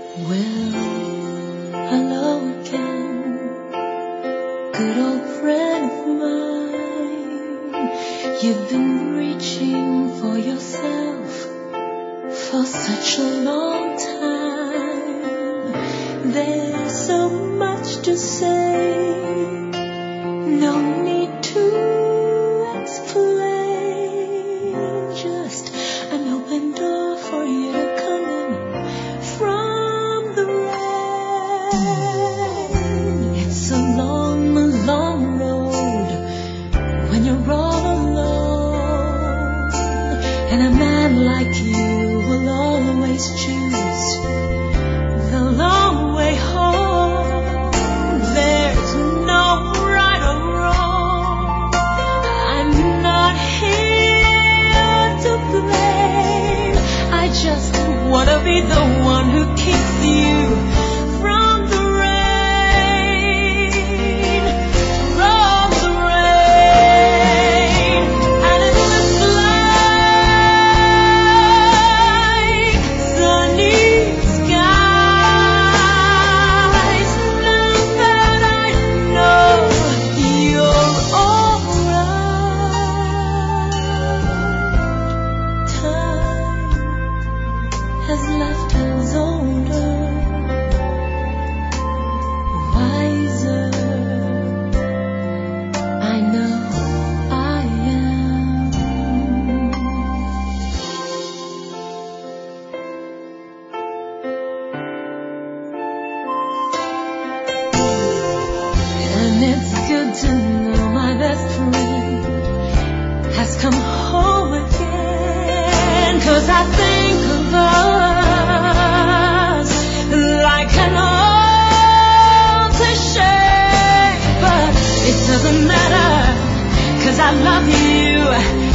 Well, hello again, good old friend of mine. You've been reaching for yourself for such a long time. There's so much to say, no need to explain. Just an open door for you to come in from the rain. It's a long, long road when you're all alone, and a man like you will always choose the long way home. There's no right or wrong. I'm not here to blame. I just wanna be the one who keeps you from the rain, from the rain. And it looks like sunny skies now that I know you're alright. Time has left us older, wiser. I know I am. And it's good to know my best friend has come home again. 'Cause I think of us like an old cliche, but it doesn't matter, 'cause I love you